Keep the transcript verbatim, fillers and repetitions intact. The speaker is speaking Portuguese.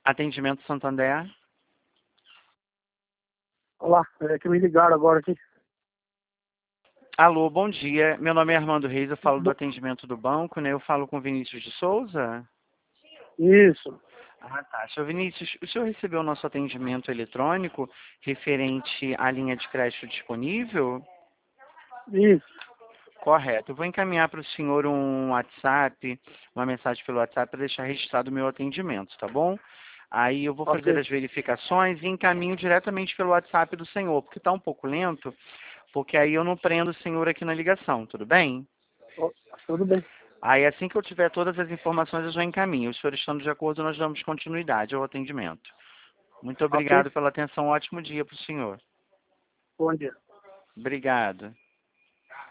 Atendimento Santander. Olá, é que me ligaram agora aqui. Alô, bom dia. Meu nome é Armando Reis, eu falo do Bo- atendimento do banco, né? Eu falo com Vinícius de Souza. Isso, Ah, tá. Senhor Vinícius, o senhor recebeu o nosso atendimento eletrônico referente à linha de crédito disponível? isso. Correto. Eu vou encaminhar para o senhor um WhatsApp, uma mensagem pelo WhatsApp para deixar registrado o meu atendimento, tá bom? Aí eu vou fazer Ok. as verificações e encaminho diretamente pelo WhatsApp do senhor, porque está um pouco lento, porque aí eu não prendo o senhor aqui na ligação, tudo bem? Ó, tudo bem. Aí assim que eu tiver todas as informações eu já encaminho. Os senhores estando de acordo, nós damos continuidade ao atendimento. Muito Ok. obrigado pela atenção, um ótimo dia para o senhor. Bom dia. Obrigado.